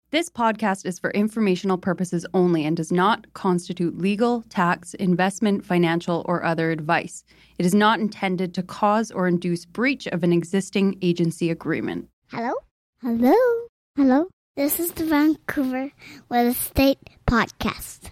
This podcast is for informational purposes only and does not constitute legal, tax, investment, financial, or other advice. It is not intended to cause or induce breach of an existing agency agreement. Hello? Hello? Hello? This is the Vancouver Real Estate Podcast.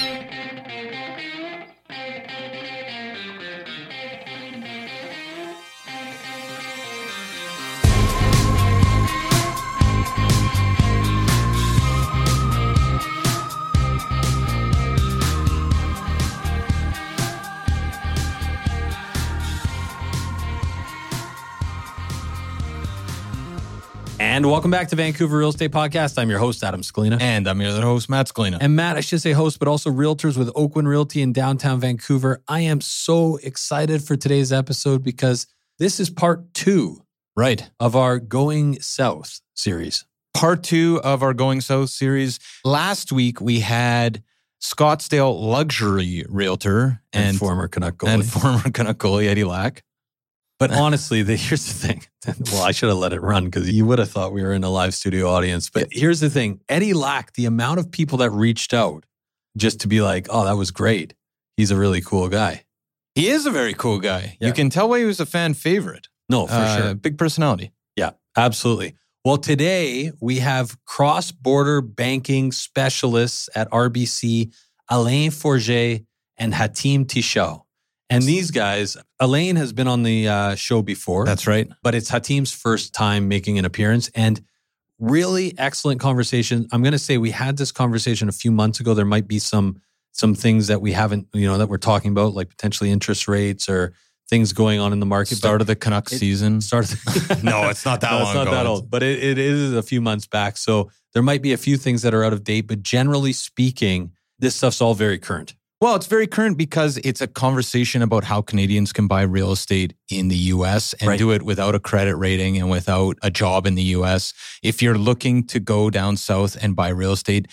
And welcome back to Vancouver Real Estate Podcast. I'm your host, Adam Scalina. And I'm your other host, Matt Scalina. And Matt, I should say host, but also realtors with Oakwyn Realty in downtown Vancouver. I am so excited for today's episode because this is part 2 of our Going South series. Part 2 of our Going South series. Last week, we had Scottsdale luxury realtor and former Canuck goalie Eddie Lack. But honestly, here's the thing. Well, I should have let it run because you would have thought we were in a live studio audience. But here's the thing. Eddie Lack, the amount of people that reached out just to be like, oh, that was great. He's a really cool guy. He is a very cool guy. Yeah. You can tell why he was a fan favorite. No, for sure. Big personality. Yeah, absolutely. Well, today we have cross-border banking specialists at RBC, Alain Forget and Hatim Tichau. And these guys, Alain has been on the show before. That's right. But it's Hatim's first time making an appearance and really excellent conversation. I'm going to say we had this conversation a few months ago. There might be some things that we haven't, that we're talking about, like potentially interest rates or things going on in the market. Start of the Canucks season. No, it's not that long it's not ago. that old. But it is a few months back. So there might be a few things that are out of date. But generally speaking, this stuff's all very current. Well, it's very current because it's a conversation about how Canadians can buy real estate in the U.S. and do it without a credit rating and without a job in the U.S. If you're looking to go down south and buy real estate,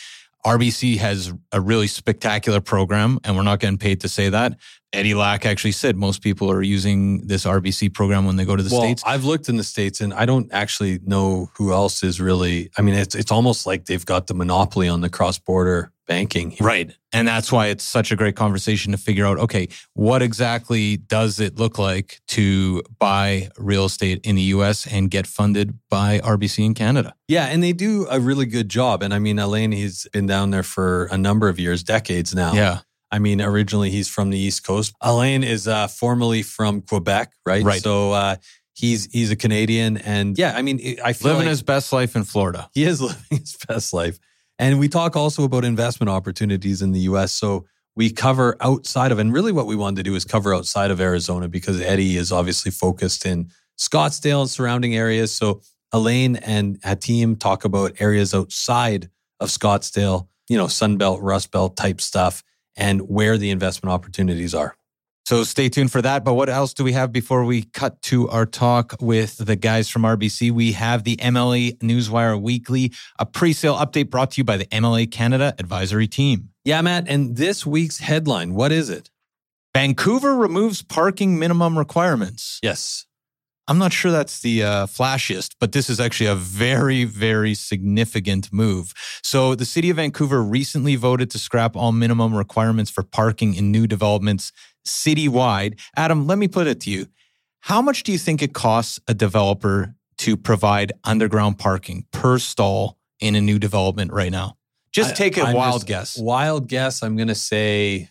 RBC has a really spectacular program, and we're not getting paid to say that. Eddie Lack actually said most people are using this RBC program when they go to the States. I've looked in the States, and I don't actually know who else is really. I mean, it's almost like they've got the monopoly on the cross-border banking. Right. And that's why it's such a great conversation to figure out, okay, what exactly does it look like to buy real estate in the US and get funded by RBC in Canada? Yeah, and they do a really good job. And I mean, Alain, he's been down there for a number of years, decades now. Yeah. I mean, originally he's from the East Coast. Alain is formerly from Quebec, right? Right. So he's a Canadian. And yeah, I mean, I feel living his best life in Florida. He is living his best life. And we talk also about investment opportunities in the U.S. So we cover outside of, and really what we wanted to do is cover outside of Arizona because Eddie is obviously focused in Scottsdale and surrounding areas. So Alain and Hatim talk about areas outside of Scottsdale, Sunbelt, Rust Belt type stuff and where the investment opportunities are. So stay tuned for that. But what else do we have before we cut to our talk with the guys from RBC? We have the MLA Newswire Weekly, a pre-sale update brought to you by the MLA Canada Advisory Team. Yeah, Matt. And this week's headline, what is it? Vancouver removes parking minimum requirements. Yes. I'm not sure that's the flashiest, but this is actually a very, very significant move. So the City of Vancouver recently voted to scrap all minimum requirements for parking in new developments citywide. Adam, let me put it to you. How much do you think it costs a developer to provide underground parking per stall in a new development right now? Just take a wild guess. Wild guess, I'm going to say,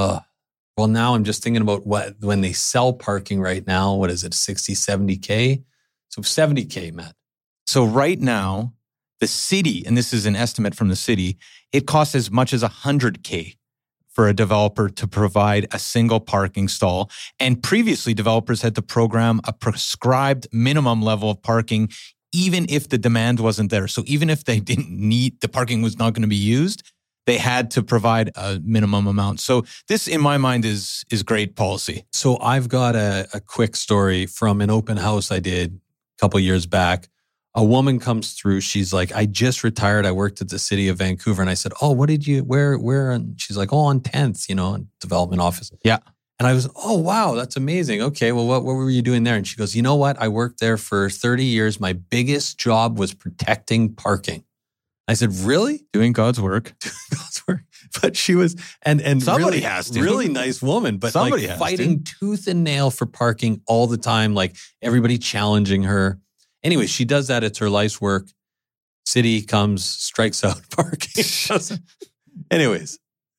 well, now I'm just thinking about when they sell parking right now, what is it, 60, 70K? So 70K, Matt. So right now, the city, and this is an estimate from the city, it costs as much as 100K for a developer to provide a single parking stall. And previously, developers had to program a prescribed minimum level of parking, even if the demand wasn't there. So even if they didn't need, the parking was not going to be used, they had to provide a minimum amount. So this, in my mind, is great policy. So I've got a quick story from an open house I did a couple years back. A woman comes through. She's like, I just retired. I worked at the City of Vancouver. And I said, oh, what did you, where? And she's like, oh, on 10th, development office. Yeah. And I was, oh, wow, that's amazing. Okay, well, what were you doing there? And she goes, you know what? I worked there for 30 years. My biggest job was protecting parking. I said, really? Doing God's work. But she was, and somebody really, has to. Really nice woman, but somebody like fighting tooth and nail for parking all the time, like everybody challenging her. Anyway, she does that. It's her life's work. City comes, strikes out parking. Anyways.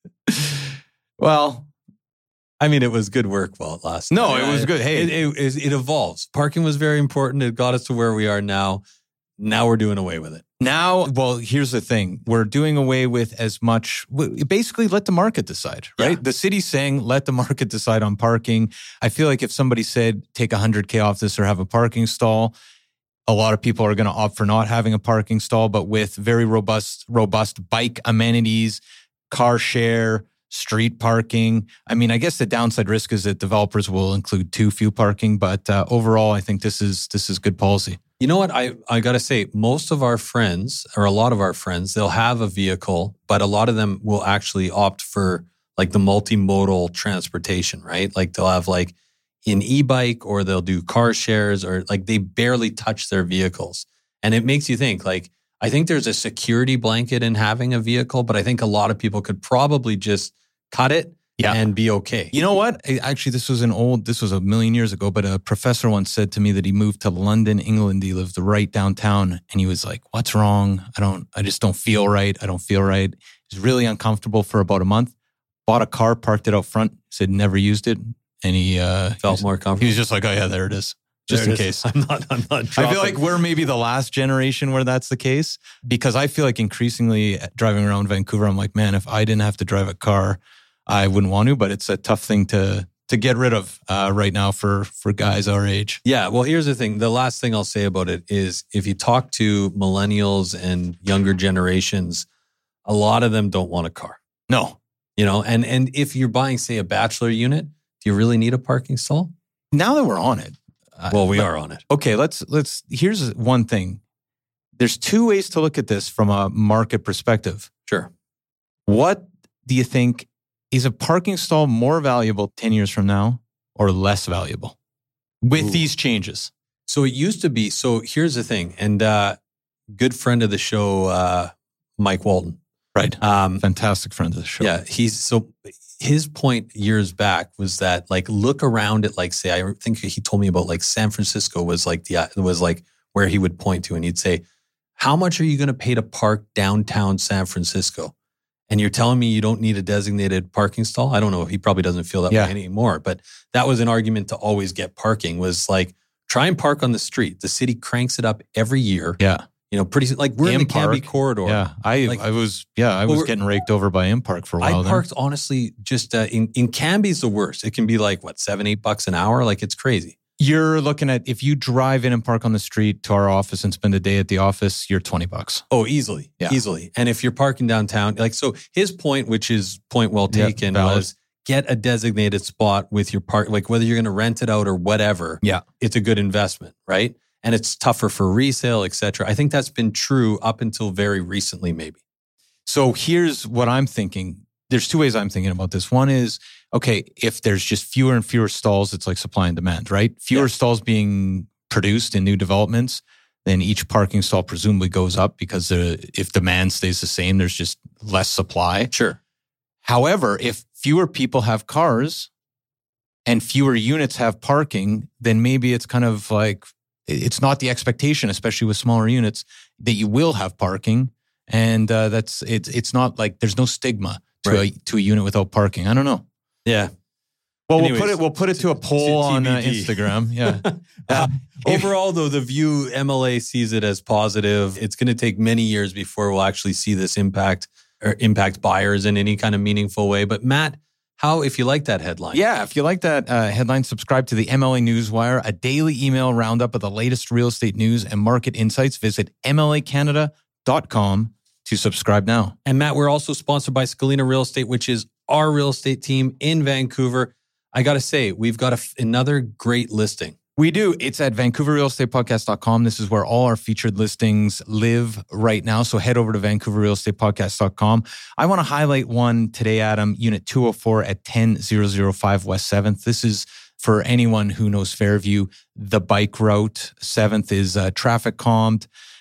Well, I mean, it was good work while it lasted. No, it was good. Hey, it evolves. Parking was very important. It got us to where we are now. Now we're doing away with it. Now, well, here's the thing. We're doing away with as much, basically let the market decide, right? Yeah. The city's saying, let the market decide on parking. I feel like if somebody said, take $100K off this or have a parking stall, a lot of people are going to opt for not having a parking stall, but with very robust bike amenities, car share, street parking. I mean, I guess the downside risk is that developers will include too few parking, but overall, I think this is good policy. You know what? I got to say, most of our friends, or a lot of our friends, they'll have a vehicle, but a lot of them will actually opt for like the multimodal transportation, right? Like they'll have like an e-bike, or they'll do car shares, or like they barely touch their vehicles. And it makes you think, like, I think there's a security blanket in having a vehicle, but I think a lot of people could probably just cut it and be okay. You know what? Actually, this was a million years ago, but a professor once said to me that he moved to London, England. He lived right downtown, and he was like, what's wrong? I just don't feel right. I don't feel right. He's really uncomfortable for about a month. Bought a car, parked it out front, said never used it. And he felt more comfortable. He was just like, oh yeah, there it is. Just in case. I'm not I feel like we're maybe the last generation where that's the case, because I feel like increasingly driving around Vancouver, I'm like, man, if I didn't have to drive a car, I wouldn't want to, but it's a tough thing to get rid of right now for guys our age. Yeah. Well, here's the thing. The last thing I'll say about it is if you talk to millennials and younger generations, a lot of them don't want a car. No. You know, and if you're buying, say, a bachelor unit, do you really need a parking stall? Now that we're on it. Well, we are on it. Okay, here's one thing. There's two ways to look at this from a market perspective. Sure. What do you think, is a parking stall more valuable 10 years from now or less valuable with these changes? So it used to be, so here's the thing, and good friend of the show, Mike Walton. Right. Fantastic friend of the show. Yeah, his point years back was that, like, look around at, like, say, I think he told me about, like, San Francisco was like where he would point to, and he'd say, how much are you going to pay to park downtown San Francisco? And you're telling me you don't need a designated parking stall? I don't know. He probably doesn't feel that way anymore. But that was an argument to always get parking, was like, try and park on the street. The city cranks it up every year. Yeah. You know, pretty like we're in the Cambie corridor. Yeah, I was getting raked over by M-Park for a while. I parked honestly just in Cambie's the worst. It can be like what, $7-8 an hour. Like, it's crazy. You're looking at, if you drive in and park on the street to our office and spend a day at the office, you're $20. Oh, easily, easily. And if you're parking downtown, like, so his point, which is point well taken, was get a designated spot with your park, like whether you're going to rent it out or whatever. Yeah, it's a good investment, right? And it's tougher for resale, et cetera. I think that's been true up until very recently, maybe. So here's what I'm thinking. There's two ways I'm thinking about this. One is, okay, if there's just fewer and fewer stalls, it's like supply and demand, right? Fewer stalls being produced in new developments, then each parking stall presumably goes up, because if demand stays the same, there's just less supply. Sure. However, if fewer people have cars and fewer units have parking, then maybe it's kind of like, it's not the expectation, especially with smaller units, that you will have parking, and it's not like there's no stigma to a unit without parking. I don't know. Yeah. Well, anyways, we'll put it to a poll on Instagram. Yeah. Overall, though, the View MLA sees it as positive. It's going to take many years before we'll actually see this impact buyers in any kind of meaningful way. But Matt, if you like that headline? Yeah, if you like that headline, subscribe to the MLA Newswire, a daily email roundup of the latest real estate news and market insights. Visit MLAcanada.com to subscribe now. And Matt, we're also sponsored by Scalina Real Estate, which is our real estate team in Vancouver. I got to say, we've got another great listing. We do. It's at VancouverRealEstatePodcast.com. This is where all our featured listings live right now. So head over to VancouverRealEstatePodcast.com. I want to highlight one today, Adam, Unit 204 at 10005 West 7th. This is, for anyone who knows Fairview, the bike route. 7th is traffic calmed.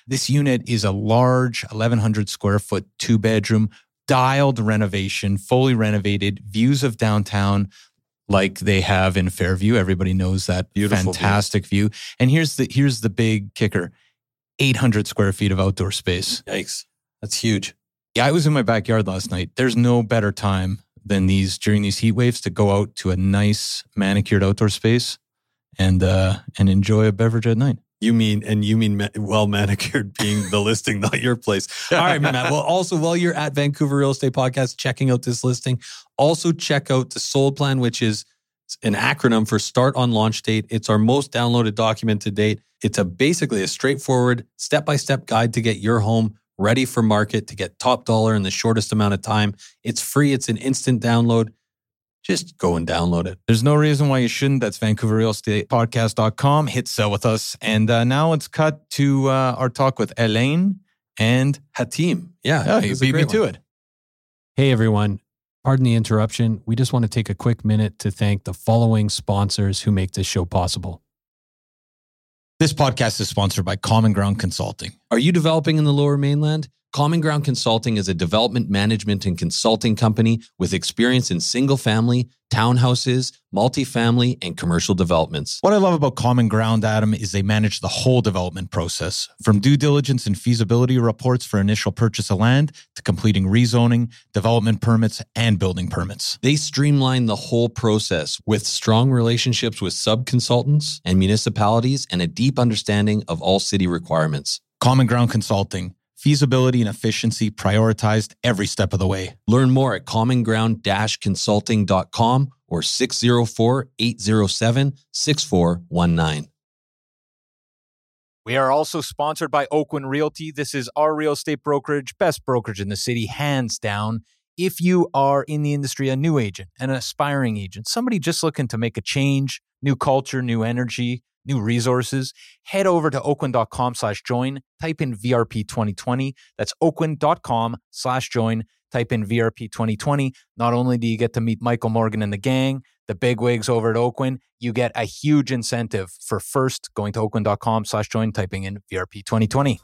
This unit is a large 1,100 square foot, 2-bedroom, dialed renovation, fully renovated, views of downtown like they have in Fairview. Everybody knows that Beautiful fantastic view. And here's the big kicker. 800 square feet of outdoor space. Yikes. That's huge. Yeah, I was in my backyard last night. There's no better time than during these heat waves to go out to a nice manicured outdoor space and enjoy a beverage at night. You mean well manicured being the listing, not your place. All right, Matt. Well, also while you're at Vancouver Real Estate Podcast checking out this listing, also check out the Sold Plan, which is an acronym for Start on Launch Date. It's our most downloaded document to date. It's basically a straightforward step-by-step guide to get your home ready for market, to get top dollar in the shortest amount of time. It's free. It's an instant download. Just go and download it. There's no reason why you shouldn't. That's VancouverRealEstatePodcast.com. Hit sell with us. And now let's cut to our talk with Elaine and Hatim. Yeah. Oh, you beat me to it. Hey, everyone. Pardon the interruption. We just want to take a quick minute to thank the following sponsors who make this show possible. This podcast is sponsored by Common Ground Consulting. Are you developing in the Lower Mainland? Common Ground Consulting is a development management and consulting company with experience in single-family, townhouses, multifamily, and commercial developments. What I love about Common Ground, Adam, is they manage the whole development process, from due diligence and feasibility reports for initial purchase of land to completing rezoning, development permits, and building permits. They streamline the whole process with strong relationships with sub-consultants and municipalities and a deep understanding of all city requirements. Common Ground Consulting. Feasibility and efficiency prioritized every step of the way. Learn more at commonground-consulting.com or 604-807-6419. We are also sponsored by Oakwyn Realty. This is our real estate brokerage, best brokerage in the city, hands down. If you are in the industry, a new agent, an aspiring agent, somebody just looking to make a change, new culture, new energy, new resources, head over to oakwyn.com/join, type in VRP 2020. That's oakwyn.com/join, type in VRP 2020. Not only do you get to meet Michael Morgan and the gang, the bigwigs over at Oakwyn, you get a huge incentive for first going to oakwyn.com/join, typing in VRP 2020.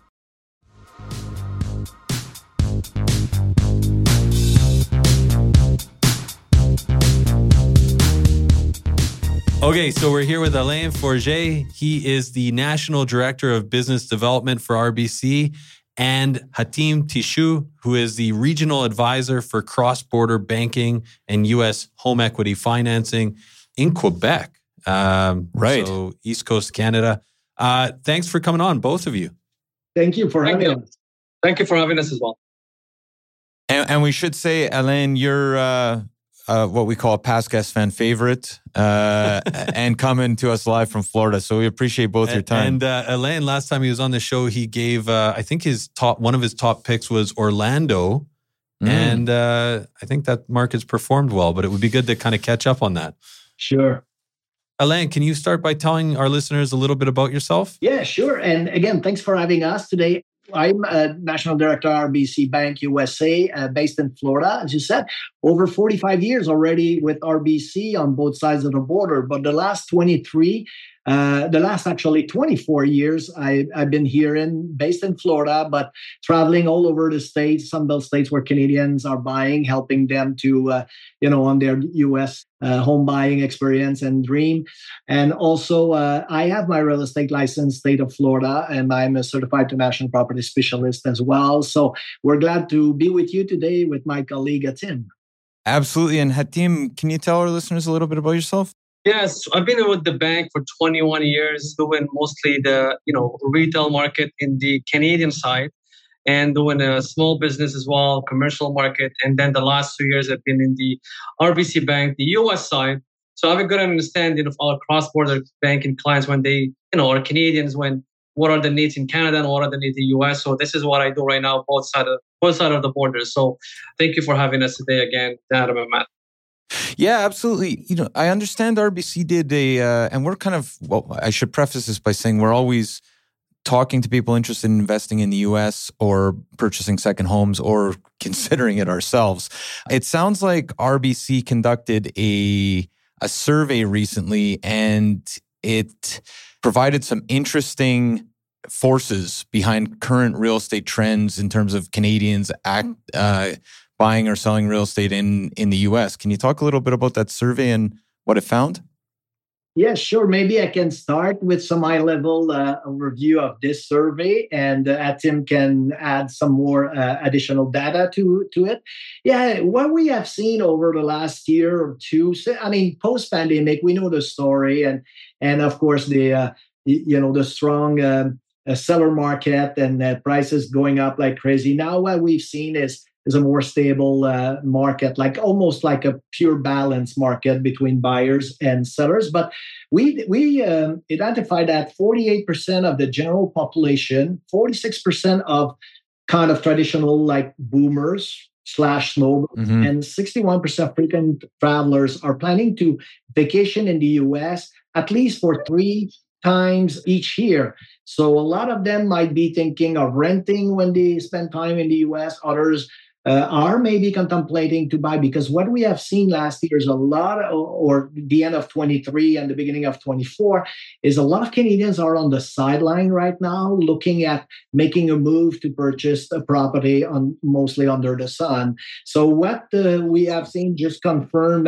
Okay, so we're here with Alain Forget. He is the National Director of Business Development for RBC, and Hatim Tichou, who is the Regional Advisor for Cross-Border Banking and U.S. Home Equity Financing in Quebec. Right. So East Coast Canada. Thanks for coming on, both of you. Thank you for having us. Thank you for having us as well. And we should say, Alain, you're what we call a past guest fan favorite, and coming to us live from Florida. So we appreciate both your time. And Alain, last time he was on the show, he gave, I think one of his top picks was Orlando. And I think that market's performed well, but it would be good to kind of catch up on that. Sure. Alain, can you start by telling our listeners a little bit about yourself? Yeah, sure. And again, thanks for having us today. I'm a National Director at RBC Bank USA, based in Florida, as you said. Over 45 years already with RBC on both sides of the border. But the last 24 years, I've been here based in Florida, but traveling all over the states, Sunbelt states where Canadians are buying, helping them to, on their U.S. Home buying experience and dream. And also, I have my real estate license, state of Florida, and I'm a certified international property specialist as well. So we're glad to be with you today with my colleague, Hatim. Absolutely. And Hatim, can you tell our listeners a little bit about yourself? Yes, I've been with the bank for 21 years, doing mostly the retail market in the Canadian side, and doing a small business as well, commercial market. And then the last 2 years I've been in the RBC Bank, the US side. So I have a good understanding of our cross-border banking clients when they, are Canadians, what are the needs in Canada and what are the needs in the US. So this is what I do right now, both sides of the border. So thank you for having us today again, Adam and Matt. Yeah, absolutely. I understand RBC did and we're I should preface this by saying we're always talking to people interested in investing in the US or purchasing second homes or considering it ourselves. It sounds like RBC conducted a survey recently, and it provided some interesting forces behind current real estate trends in terms of Canadians buying or selling real estate in the US. Can you talk a little bit about that survey and what it found? Yeah, sure. Maybe I can start with some high-level overview of this survey, and Tim can add some more additional data to it. Yeah, what we have seen over the last year or two, post-pandemic, we know the story, and of course the strong seller market and prices going up like crazy. Now what we've seen is a more stable market, like almost like a pure balance market between buyers and sellers. But we identified that 48% of the general population, 46% of kind of traditional like boomers / snowbirds, and 61% frequent travelers are planning to vacation in the US at least for 3 times each year. So a lot of them might be thinking of renting when they spend time in the US. Others are maybe contemplating to buy, because what we have seen last year is or the end of 23 and the beginning of 24, is a lot of Canadians are on the sideline right now looking at making a move to purchase a property mostly under the sun. So what we have seen just confirmed,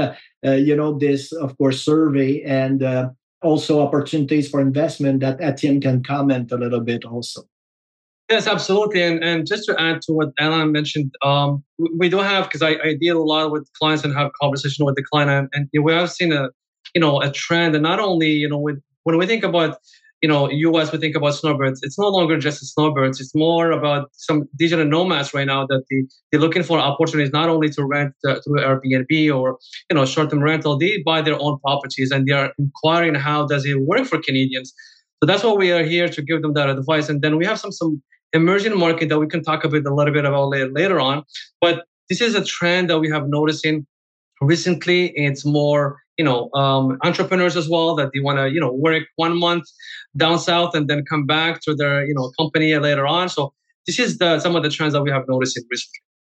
this, of course, survey, and also opportunities for investment that Etienne can comment a little bit also. Yes, absolutely. And just to add to what Alain mentioned, we do have, because I deal a lot with clients and have conversation with the client, and we have seen a trend, and not only, when we think about, US, we think about snowbirds. It's no longer just the snowbirds. It's more about some digital nomads right now that they're looking for opportunities, not only to rent through Airbnb or, short-term rental. They buy their own properties, and they are inquiring how does it work for Canadians. So that's why we are here, to give them that advice. And then we have some emerging market that we can talk a little bit about later on. But this is a trend that we have noticing recently. It's more, entrepreneurs as well, that they want to, work 1 month down south and then come back to their, company later on. So this is some of the trends that we have noticed recently.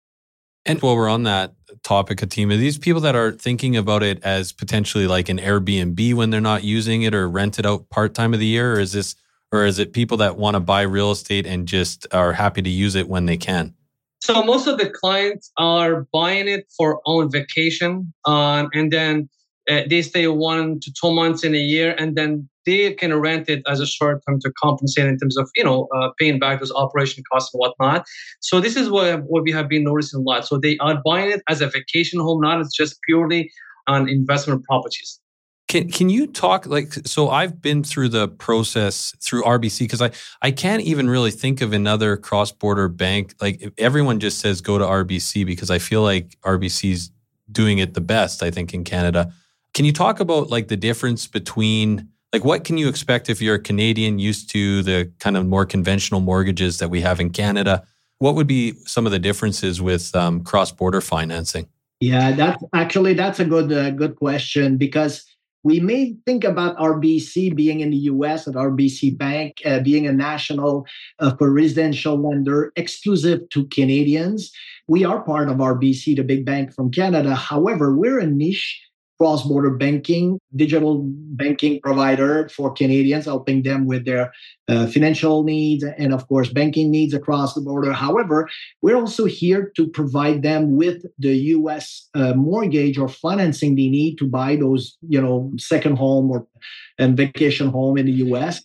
And while we're on that topic, Atim, are these people that are thinking about it as potentially like an Airbnb when they're not using it, or rent it out part-time of the year? Or is it people that want to buy real estate and just are happy to use it when they can? So most of the clients are buying it for own vacation, and then they stay 1 to 2 months in a year, and then they can rent it as a short term to compensate in terms of paying back those operation costs and whatnot. So this is what we have been noticing a lot. So they are buying it as a vacation home, not as just purely on investment properties. Can you talk, so I've been through the process through RBC, because I can't even really think of another cross-border bank. Like, everyone just says go to RBC, because I feel like RBC's doing it the best, I think, in Canada. Can you talk about the difference between, what can you expect if you're a Canadian used to the kind of more conventional mortgages that we have in Canada? What would be some of the differences with cross-border financing? Yeah, that's a good question, because we may think about RBC being in the US, and RBC Bank being a national for residential lender exclusive to Canadians. We are part of RBC, the big bank from Canada. However, we're a niche cross-border banking, digital banking provider for Canadians, helping them with their financial needs and, of course, banking needs across the border. However, we're also here to provide them with the U.S. Mortgage or financing they need to buy those, second home and vacation home in the U.S.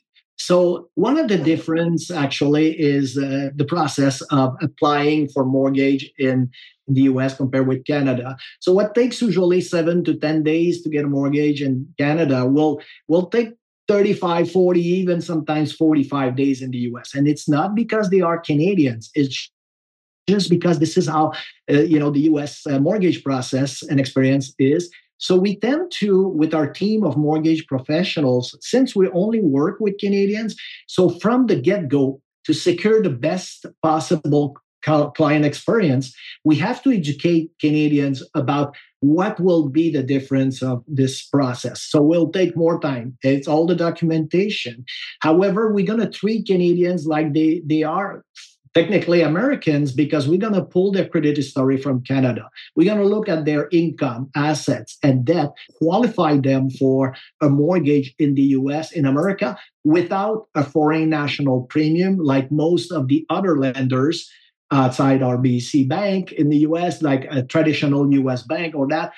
So one of the difference actually is the process of applying for mortgage in the US compared with Canada. So what takes usually 7 to 10 days to get a mortgage in Canada will take 35, 40, even sometimes 45 days in the US. And it's not because they are Canadians. It's just because this is how the US mortgage process and experience is. So we tend to, with our team of mortgage professionals, since we only work with Canadians, so from the get-go, to secure the best possible client experience, we have to educate Canadians about what will be the difference of this process. So we'll take more time. It's all the documentation. However, we're going to treat Canadians like they are technically Americans, because we're going to pull their credit history from Canada. We're going to look at their income, assets, and debt, qualify them for a mortgage in the US, in America, without a foreign national premium like most of the other lenders outside RBC Bank in the US, like a traditional US bank or that,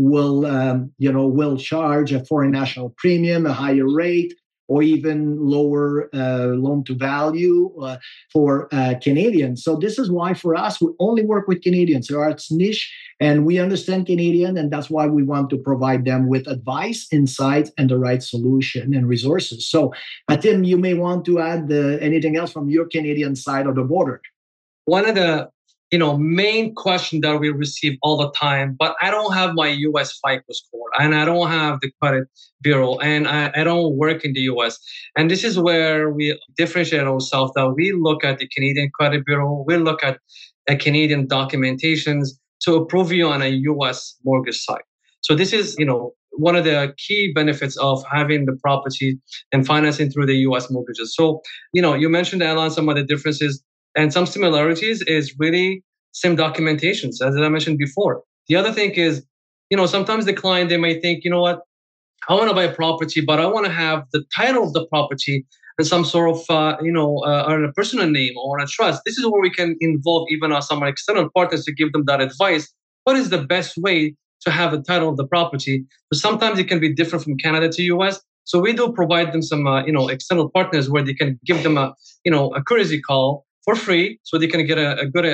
will charge a foreign national premium, a higher rate, or even lower loan to value for Canadians. So this is why for us, we only work with Canadians. So it's niche and we understand Canadian, and that's why we want to provide them with advice, insights, and the right solution and resources. So Tim, you may want to add anything else from your Canadian side of the border. One of the main question that we receive all the time, but I don't have my US FICO score and I don't have the credit bureau and I don't work in the US. And this is where we differentiate ourselves, that we look at the Canadian credit bureau, we look at the Canadian documentations to approve you on a US mortgage site. So this is, one of the key benefits of having the property and financing through the US mortgages. So, you mentioned, Alan, some of the differences. And some similarities is really same documentations, as I mentioned before. The other thing is, sometimes the client, they may think, I want to buy a property, but I want to have the title of the property and some sort of, on a personal name or a trust. This is where we can involve even some external partners to give them that advice. What is the best way to have the title of the property? But sometimes it can be different from Canada to US. So we do provide them some, external partners where they can give them a courtesy call for free, so they can get a good,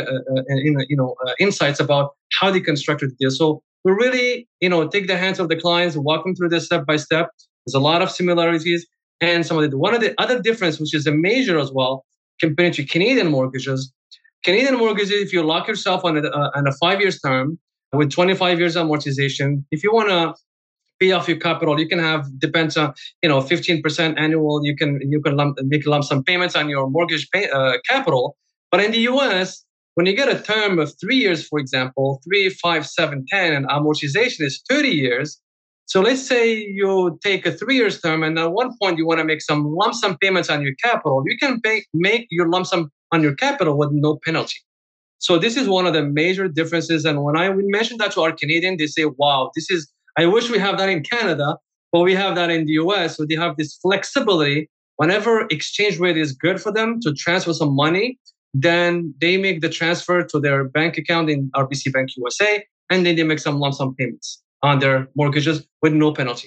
insights about how they constructed the deal. So we really, take the hands of the clients, walk them through this step by step. There's a lot of similarities, and one of the other difference, which is a major as well, compared to Canadian mortgages. Canadian mortgages, if you lock yourself on a 5 years term with 25 years amortization, if you want to pay off your capital, you can have, depends on 15% annual. You can make lump sum payments on your mortgage capital. But in the US, when you get a term of 3 years, for example, 3, 5, 7, 10, and amortization is 30 years. So let's say you take a 3 years term, and at one point you want to make some lump sum payments on your capital. You can make your lump sum on your capital with no penalty. So this is one of the major differences. And when we mention that to our Canadian, they say, "Wow, I wish we have that in Canada, but we have that in the US." So they have this flexibility. Whenever exchange rate is good for them to transfer some money, then they make the transfer to their bank account in RBC Bank USA, and then they make some lump sum payments on their mortgages with no penalty.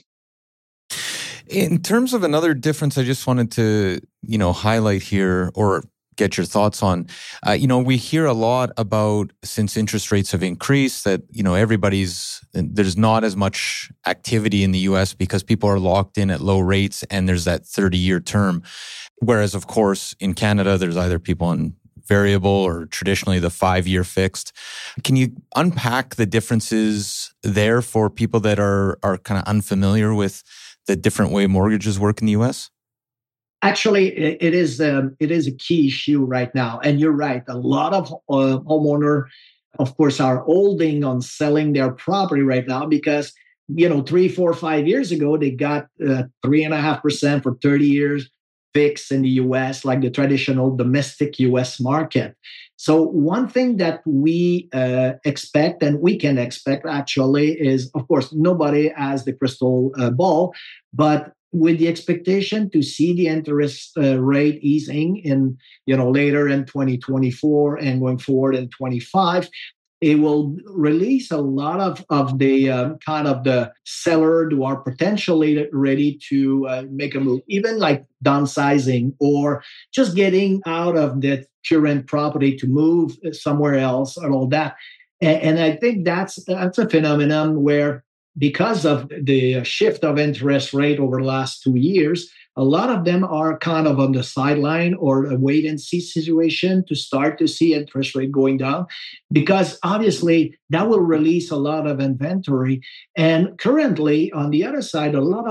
In terms of another difference, I just wanted to, highlight here or get your thoughts on. We hear a lot about, since interest rates have increased, that, there's not as much activity in the US because people are locked in at low rates and there's that 30-year term. Whereas, of course, in Canada, there's either people on variable or traditionally the 5-year fixed. Can you unpack the differences there for people that are kind of unfamiliar with the different way mortgages work in the US? Actually, it is a key issue right now. And you're right. A lot of homeowners, of course, are holding on selling their property right now because, 3, 4, 5 years ago, they got 3.5% for 30 years fixed in the US, like the traditional domestic US market. So one thing that we expect, and we can expect actually, is, of course, nobody has the crystal ball, but with the expectation to see the interest rate easing in, later in 2024 and going forward in 25, it will release a lot of the kind of the seller who are potentially ready to make a move, even like downsizing or just getting out of the current property to move somewhere else and all that. And I think that's a phenomenon where, because of the shift of interest rate over the last 2 years, a lot of them are kind of on the sideline or a wait and see situation to start to see interest rate going down, because obviously that will release a lot of inventory. And currently, on the other side, a lot of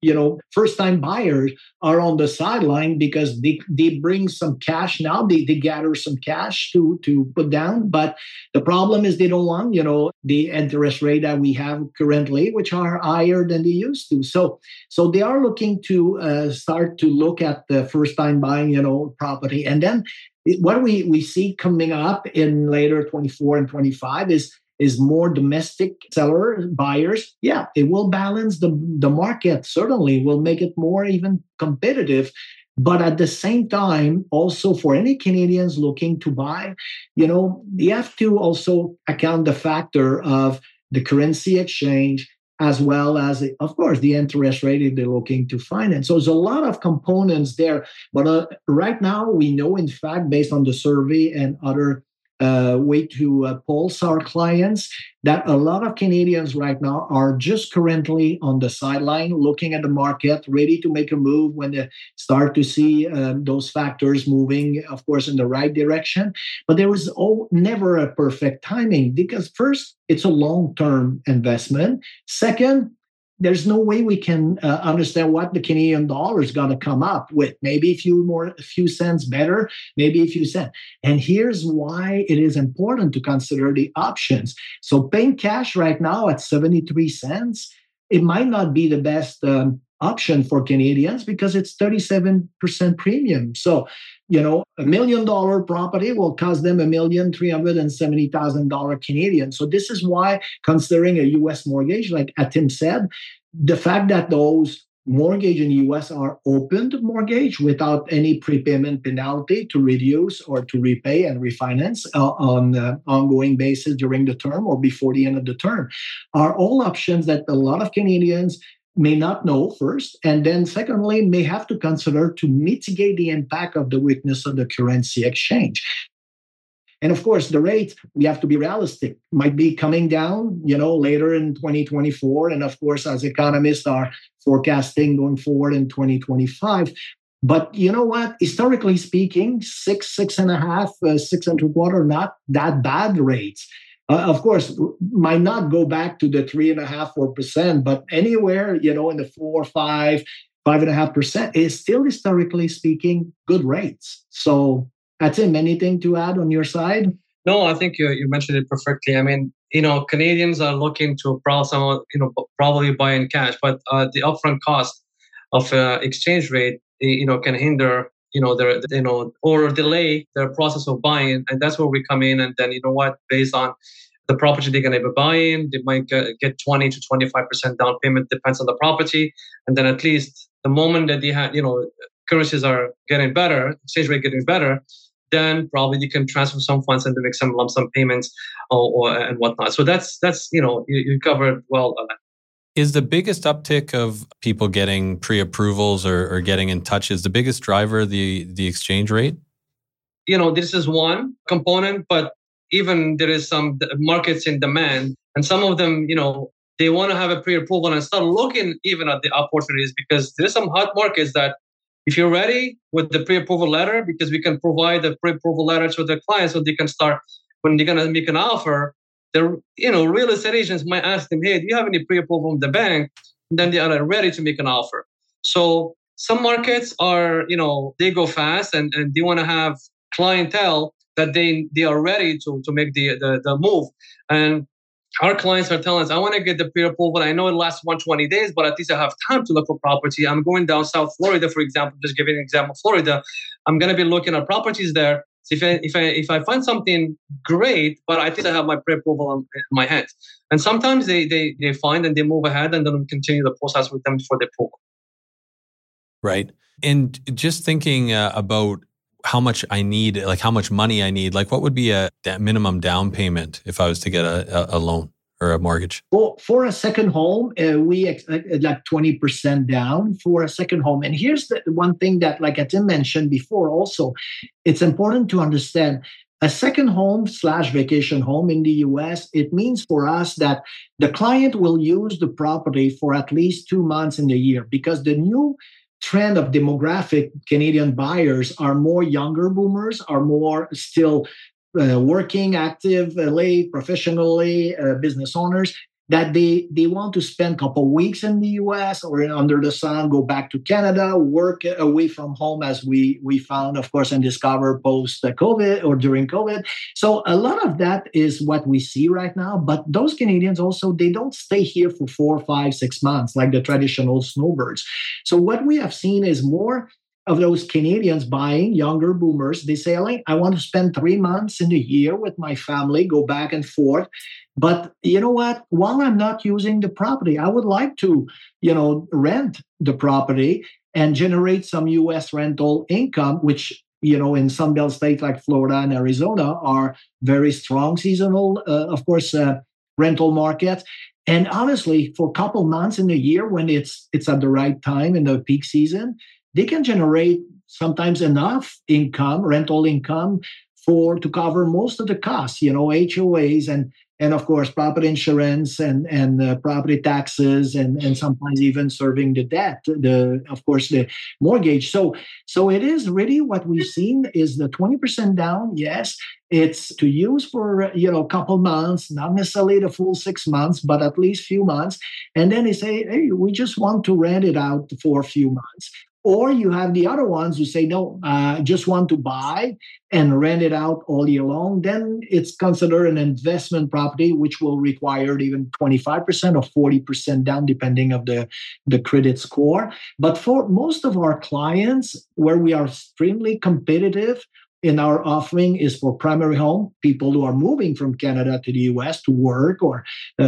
first-time buyers are on the sideline because they bring some cash now. They gather some cash to put down. But the problem is they don't want, the interest rate that we have currently, which are higher than they used to. So they are looking to start to look at the first-time buying, property. And then what we see coming up in later 24 and 25 is more domestic buyers. Yeah, it will balance the market, certainly will make it more even competitive. But at the same time, also for any Canadians looking to buy, you have to also account the factor of the currency exchange, as well as, of course, the interest rate if they're looking to finance. So there's a lot of components there. But right now, we know, in fact, based on the survey and other way to pulse our clients, that a lot of Canadians right now are just currently on the sideline, looking at the market, ready to make a move when they start to see those factors moving, of course, in the right direction. But there was never a perfect timing, because first, it's a long-term investment. Second, there's no way we can understand what the Canadian dollar is going to come up with. Maybe a few cents better, maybe a few cents. And here's why it is important to consider the options. So paying cash right now at 73 cents, it might not be the best option for Canadians because it's 37% premium. So, $1 million property will cost them $1,370,000 Canadian. So this is why, considering a U.S. mortgage, like Atim said, the fact that those mortgage in the U.S. are open to mortgage without any prepayment penalty to reduce or to repay and refinance on an ongoing basis during the term or before the end of the term are all options that a lot of Canadians may not know first, and then secondly, may have to consider to mitigate the impact of the weakness of the currency exchange. And of course, the rate, we have to be realistic, might be coming down, later in 2024. And of course, as economists are forecasting going forward in 2025. But you know what? Historically speaking, 6.5, 6.25, not that bad rates. Of course, might not go back to the 3.5%, 4%, but anywhere, in the 4, 5, 5.5% is still, historically speaking, good rates. So, Atim, anything to add on your side? No, I think you mentioned it perfectly. I mean, Canadians are looking to probably buy in cash, but the upfront cost of exchange rate, can hinder, or delay their process of buying, and that's where we come in. And then, based on the property they're going to be buying, they might get 20 to 25% down payment, depends on the property, and then at least the moment that they have, currencies are getting better, exchange rate getting better, then probably you can transfer some funds and make some lump sum payments or and whatnot. So that's you covered well. Is the biggest uptick of people getting pre-approvals or getting in touch, is the biggest driver the exchange rate? This is one component, but even there is some markets in demand, and some of them, they want to have a pre-approval and start looking even at the opportunities, because there's some hot markets that if you're ready with the pre-approval letter, because we can provide the pre-approval letter to the client so they can start, when they're going to make an offer, the real estate agents might ask them, hey, do you have any pre-approval from the bank? And then they are ready to make an offer. So some markets are, they go fast and they want to have clientele that they are ready to make the move. And our clients are telling us, I want to get the pre-approval. I know it lasts 120 days, but at least I have time to look for property. I'm going down South Florida, for example, just giving an example, Florida. I'm going to be looking at properties there. So if I find something great, but I think I have my pre-approval in my hands. And sometimes they find and they move ahead, and then we continue the process with them for the approval. Right. And just thinking about how much I need, like how much money I need, like what would be a minimum down payment if I was to get a loan or a mortgage? Well, for a second home, we expect like 20% down for a second home. And here's the one thing that, like Atim mentioned before also, it's important to understand. A second home / vacation home in the US, it means for us that the client will use the property for at least 2 months in the year, because the new trend of demographic Canadian buyers are more younger boomers, are more still working, active, professionally, business owners. that they want to spend a couple weeks in the US or under the sun, go back to Canada, work away from home, as we found, of course, and discover post COVID or during COVID. So a lot of that is what we see right now. But those Canadians also, they don't stay here for 4, 5, 6 months like the traditional snowbirds. So what we have seen is more of those Canadians buying, younger boomers. They say, I want to spend 3 months in the year with my family, go back and forth. But you know what? While I'm not using the property, I would like to, rent the property and generate some U.S. rental income, which, in some Belt states like Florida and Arizona are very strong seasonal, of course, rental markets. And honestly, for a couple months in the year when it's at the right time in the peak season, they can generate sometimes enough income, rental income, to cover most of the costs, HOAs and of course property insurance and property taxes and sometimes even serving the debt, the mortgage. So it is really what we've seen is the 20% down. Yes, it's to use for a couple months, not necessarily the full 6 months, but at least few months. And then they say, hey, we just want to rent it out for a few months. Or you have the other ones who say, no, just want to buy and rent it out all year long. Then it's considered an investment property, which will require even 25% or 40% down, depending of the credit score. But for most of our clients, where we are extremely competitive in our offering is for primary home, people who are moving from Canada to the US to work or,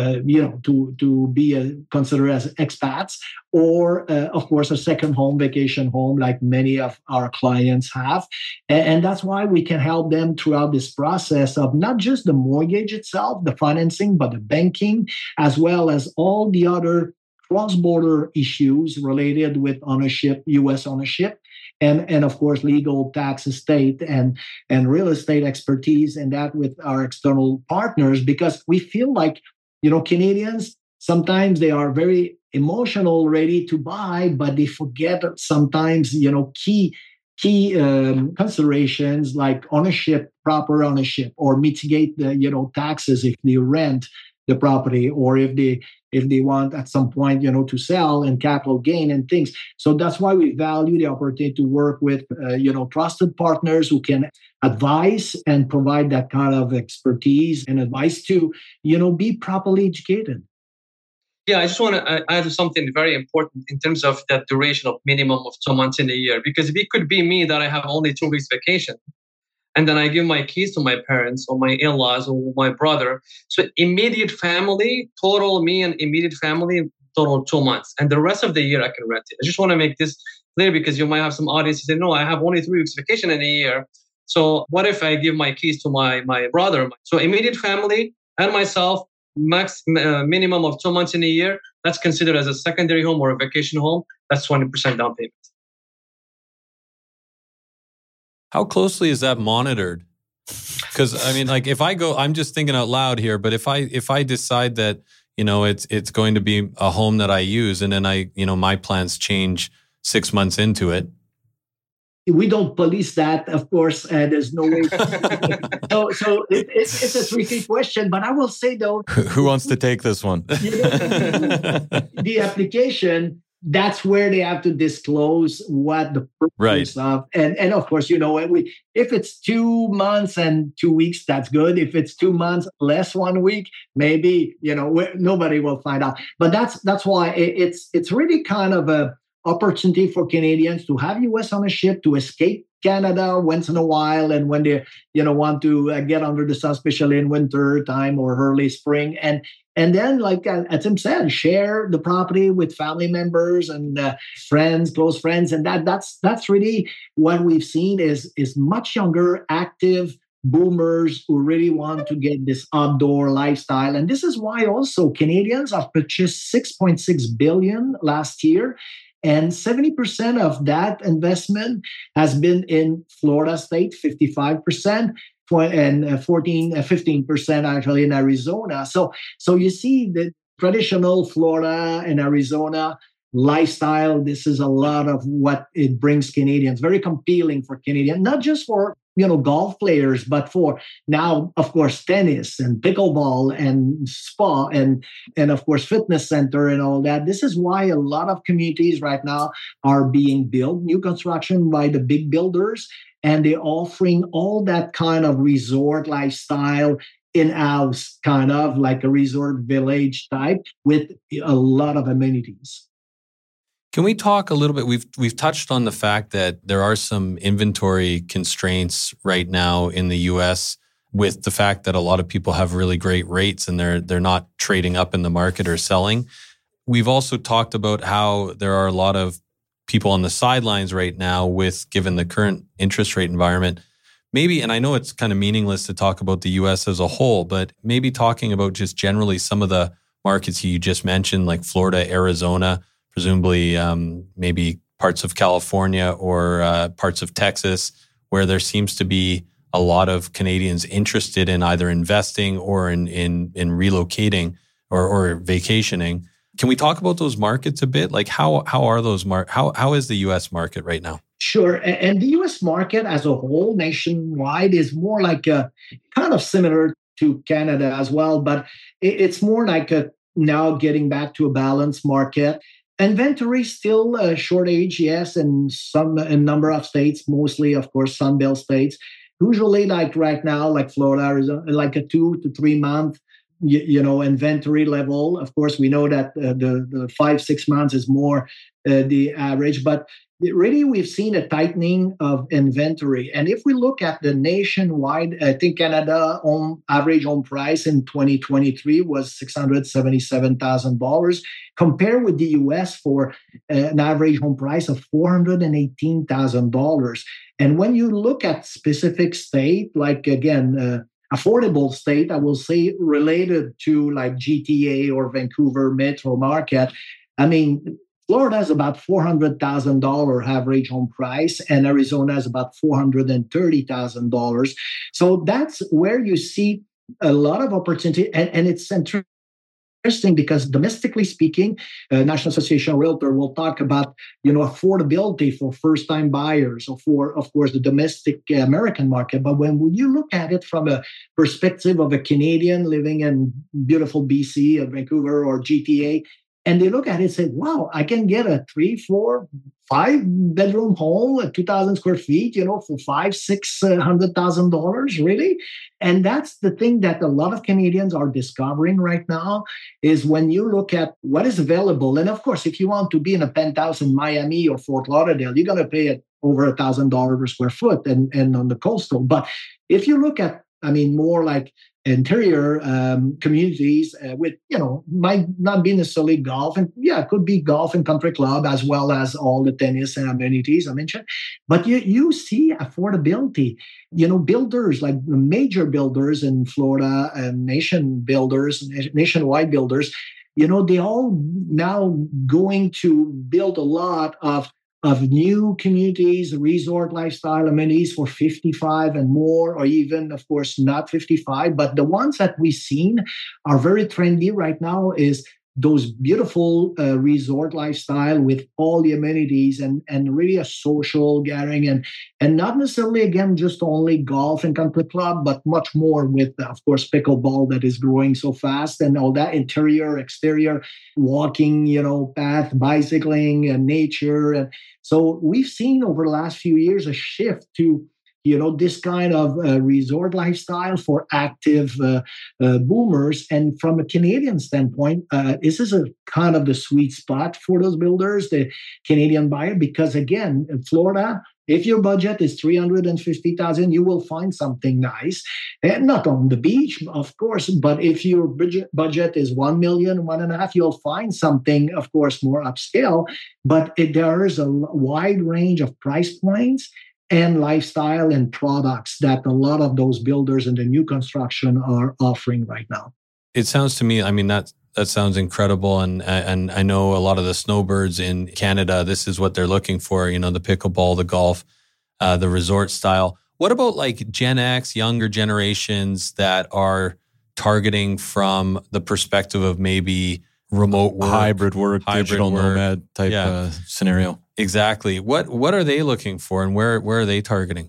to be considered as expats, or, of course, a second home, vacation home, like many of our clients have. And that's why we can help them throughout this process of not just the mortgage itself, the financing, but the banking, as well as all the other cross-border issues related with ownership, US ownership. And of course, legal, tax, estate, and real estate expertise, and that with our external partners, because we feel like, Canadians, sometimes they are very emotional, ready to buy, but they forget sometimes, key considerations like ownership, proper ownership, or mitigate the, taxes if they rent the property, or if they want at some point, to sell and capital gain and things. So that's why we value the opportunity to work with, trusted partners who can advise and provide that kind of expertise and advice to, be properly educated. Yeah, I just want to add something very important in terms of that duration of minimum of 2 months in a year, because it could be me that I have only 2 weeks vacation. And then I give my keys to my parents or my in-laws or my brother. So immediate family, total me and immediate family, total 2 months. And the rest of the year I can rent it. I just want to make this clear because you might have some audience who say, no, I have only 3 weeks vacation in a year. So what if I give my keys to my brother? So immediate family and myself, minimum of 2 months in a year, that's considered as a secondary home or a vacation home. That's 20% down payment. How closely is that monitored? Because if I go, I'm just thinking out loud here, but if I decide that, it's going to be a home that I use, and then my plans change 6 months into it. We don't police that, of course, and there's no way. So it's a tricky question, but I will say though. Who wants to take this one? The application, that's where they have to disclose what the purpose of. And of course, if it's 2 months and 2 weeks, that's good. If it's 2 months less 1 week, maybe, nobody will find out. But that's why it's really kind of a opportunity for Canadians to have U.S. ownership, to escape Canada once in a while, and when they want to get under the sun, especially in winter time or early spring, and then, like as Tim said, share the property with family members and friends, close friends, and that's really what we've seen is much younger, active boomers who really want to get this outdoor lifestyle. And this is why also Canadians have purchased $6.6 billion last year. And 70% of that investment has been in Florida state, 55%, and 15% actually in Arizona. So you see the traditional Florida and Arizona lifestyle. This is a lot of what it brings Canadians. Very compelling for Canadians, not just for golf players, but for now, of course, tennis and pickleball and spa and of course, fitness center and all that. This is why a lot of communities right now are being built, new construction by the big builders, and they're offering all that kind of resort lifestyle in-house, kind of like a resort village type with a lot of amenities. Can we talk a little bit? We've touched on the fact that there are some inventory constraints right now in the U.S. with the fact that a lot of people have really great rates and they're not trading up in the market or selling. We've also talked about how there are a lot of people on the sidelines right now given the current interest rate environment. Maybe, and I know it's kind of meaningless to talk about the U.S. as a whole, but maybe talking about just generally some of the markets you just mentioned, like Florida, Arizona, presumably maybe parts of California or parts of Texas, where there seems to be a lot of Canadians interested in either investing or in relocating or vacationing. Can we talk about those markets a bit? Like how are those how is the U.S. market right now? Sure. And the U.S. market as a whole, nationwide, is more like a kind of similar to Canada as well, but it's more like now getting back to a balanced market. Inventory still a shortage, yes, in a number of states, mostly, of course, Sunbelt states. Usually, like right now, like Florida, is like a 2 to 3 month, inventory level. Of course, we know that the 5-6 months is more the average, but really we've seen a tightening of inventory. And if we look at the nationwide, I think Canada average home price in 2023 was $677,000, compared with the US for an average home price of $418,000. And when you look at specific state, like again, affordable state, I will say related to like GTA or Vancouver metro market, I mean, Florida is about $400,000 average home price, and Arizona is about $430,000. So that's where you see a lot of opportunity, and it's interesting because domestically speaking, National Association of Realtors will talk about affordability for first-time buyers or for, of course, the domestic American market. But when you look at it from a perspective of a Canadian living in beautiful BC or Vancouver or GTA, and they look at it and say, wow, I can get a 3, 4, 5 bedroom home, 2,000 square feet, for $500,000-$600,000, really? And that's the thing that a lot of Canadians are discovering right now, is when you look at what is available. And of course, if you want to be in a penthouse in Miami or Fort Lauderdale, you're going to pay over $1,000 per square foot and on the coastal. But if you look at, more like interior communities with, might not be necessarily golf. And it could be golf and country club as well as all the tennis and amenities I mentioned. But you see affordability. Builders, like the major builders in Florida and nationwide builders, they all now going to build a lot of new communities, resort lifestyle amenities for 55 and more, or even, of course, not 55. But the ones that we've seen are very trendy right now is those beautiful resort lifestyle with all the amenities and really a social gathering and not necessarily, again, just only golf and country club, but much more with, of course, pickleball that is growing so fast and all that interior, exterior, walking, path, bicycling and nature. And so we've seen over the last few years a shift to this kind of resort lifestyle for active boomers. And from a Canadian standpoint, this is a kind of the sweet spot for those builders, the Canadian buyer, because again, in Florida, if your budget is $350,000, you will find something nice, and not on the beach, of course. But if your budget is $1 million, $1.5 million, you'll find something, of course, more upscale. But there is a wide range of price points and lifestyle and products that a lot of those builders in the new construction are offering right now. It sounds to me, that sounds incredible. And I know a lot of the snowbirds in Canada, this is what they're looking for, the pickleball, the golf, the resort style. What about like Gen X, younger generations that are targeting from the perspective of maybe remote work, hybrid work, digital nomad type scenario? Exactly. What are they looking for, and where are they targeting?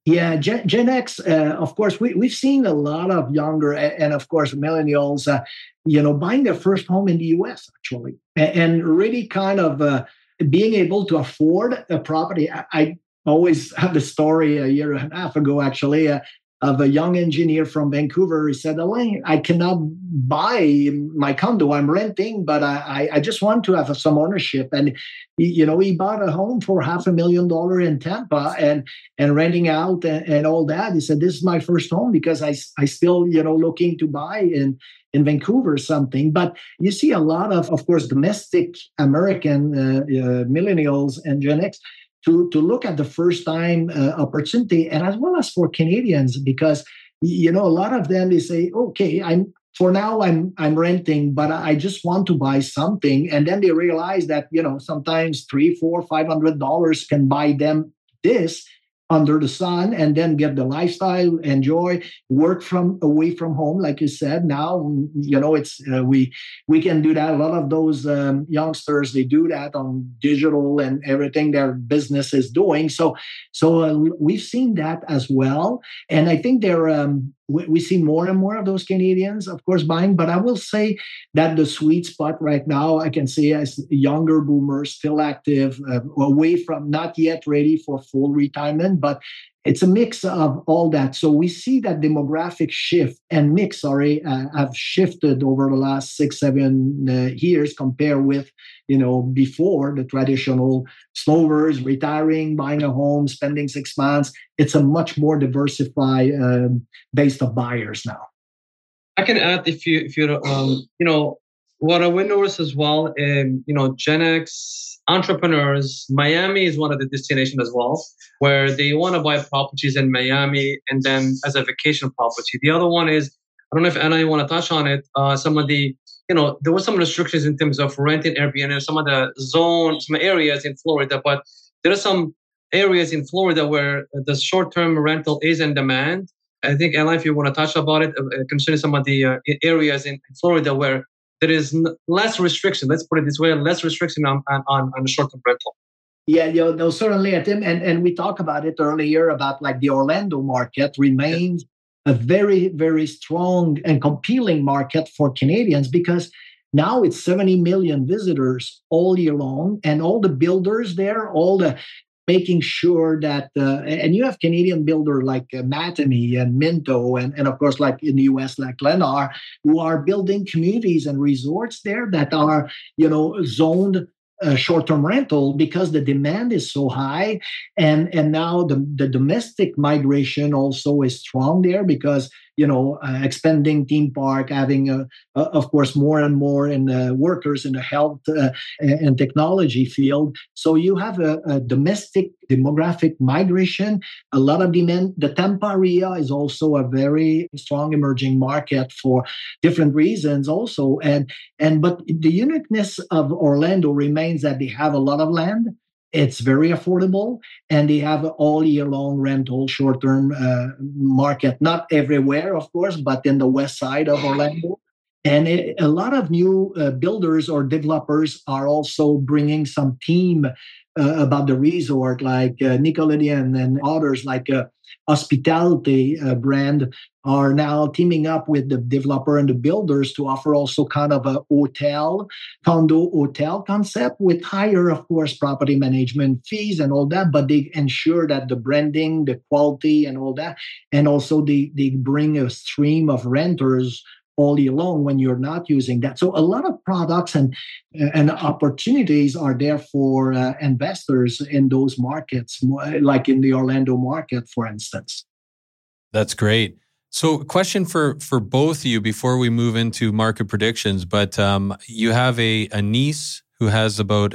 Yeah, Gen X, of course, we've seen a lot of younger and of course, millennials, buying their first home in the US, actually, and really kind of being able to afford a property. I always have the story a year and a half ago, actually, of a young engineer from Vancouver. He said, Alain, I cannot buy my condo. I'm renting, but I just want to have some ownership. And, he bought a home for $500,000 in Tampa and renting out and all that. He said, this is my first home because I still, looking to buy in Vancouver something. But you see a lot of course, domestic American millennials and Gen X to look at the first time opportunity, and as well as for Canadians, because a lot of them, they say, okay, I'm renting, but I just want to buy something, and then they realize that sometimes $300, $400, $500 can buy them this under the sun, and then get the lifestyle, enjoy, work from away from home, like you said. Now, it's we can do that. A lot of those youngsters, they do that on digital and everything their business is doing. So we've seen that as well, and I think we see more and more of those Canadians, of course, buying. But I will say that the sweet spot right now, I can say, as younger boomers, still active, away from, not yet ready for full retirement, but it's a mix of all that. So we see that demographic shift and mix, have shifted over the last 6-7 years compared with, before the traditional smokers retiring, buying a home, spending 6 months. It's a much more diversified base of buyers now. I can add, if you what I will notice as well, Gen X entrepreneurs, Miami is one of the destinations as well, where they want to buy properties in Miami and then as a vacation property. The other one is, I don't know if Anna, you want to touch on it, some of the, there were some restrictions in terms of renting Airbnb, some of the zones, some areas in Florida, but there are some areas in Florida where the short-term rental is in demand. I think, Anna, if you want to touch about it, concerning some of the areas in Florida where there is less restriction, let's put it this way, less restriction on the short-term rental. Yeah, no, certainly, Tim, and we talked about it earlier about like the Orlando market remains a very, very strong and compelling market for Canadians, because now it's 70 million visitors all year long, and all the builders there, making sure that, and you have Canadian builder like Mattamy and Minto, and of course, like in the US, like Lennar, who are building communities and resorts there that are, zoned short-term rental, because the demand is so high, and now the domestic migration also is strong there, because expanding theme park, having of course more and more in workers in the health and technology field. So you have a domestic demographic migration, a lot of demand. The Tampa area is also a very strong emerging market for different reasons also, but the uniqueness of Orlando remains that they have a lot of land. It's very affordable, and they have all year long rental short-term market. Not everywhere, of course, but in the west side of Orlando. And a lot of new builders or developers are also bringing some team about the resort, like Nickelodeon and others, like Hospitality brand, are now teaming up with the developer and the builders to offer also kind of a condo hotel concept with higher, of course, property management fees and all that, but they ensure that the branding, the quality and all that, and also they bring a stream of renters all year long when you're not using that. So a lot of products and opportunities are there for investors in those markets, like in the Orlando market, for instance. That's great. So question for both of you before we move into market predictions, but you have a niece who has about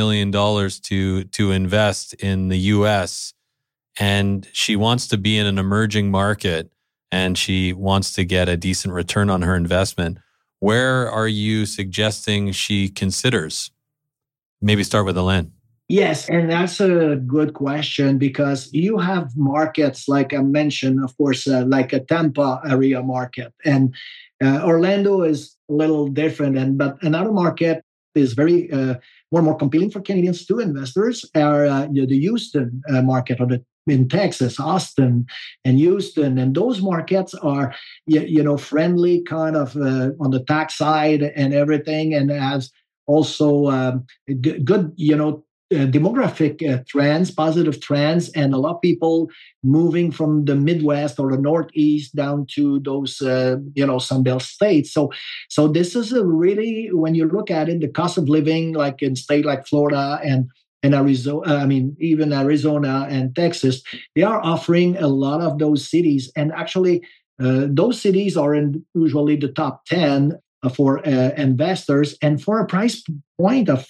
$500,000 to invest in the US, and she wants to be in an emerging market, and she wants to get a decent return on her investment. Where are you suggesting she considers? Maybe start with Alain. Yes, and that's a good question, because you have markets, like I mentioned, of course, like a Tampa area market. And Orlando is a little different, but another market is very more and more compelling for Canadians to investors are the Houston market, or in Texas, Austin and Houston, and those markets are friendly, kind of on the tax side and everything, and has also good demographic trends, positive trends, and a lot of people moving from the Midwest or the Northeast down to those, Sunbelt states. So this is a really, when you look at it, the cost of living, like in state like Florida and Arizona, even Arizona and Texas, they are offering a lot of those cities. And actually, those cities are usually the top 10 for investors, and for a price point of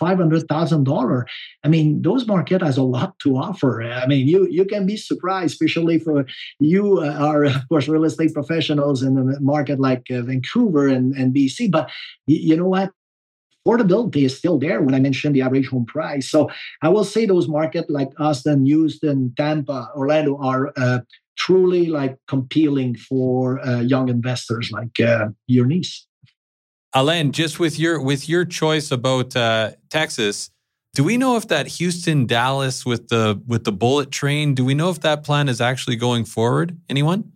$500,000. Those market has a lot to offer. You can be surprised, especially for you are, of course, real estate professionals in a market like Vancouver and BC. But you know what? Affordability is still there when I mentioned the average home price. So I will say those markets like Austin, Houston, Tampa, Orlando are truly like compelling for young investors like your niece. Alain, just with your choice about Texas, do we know if that Houston, Dallas with the bullet train, do we know if that plan is actually going forward? Anyone?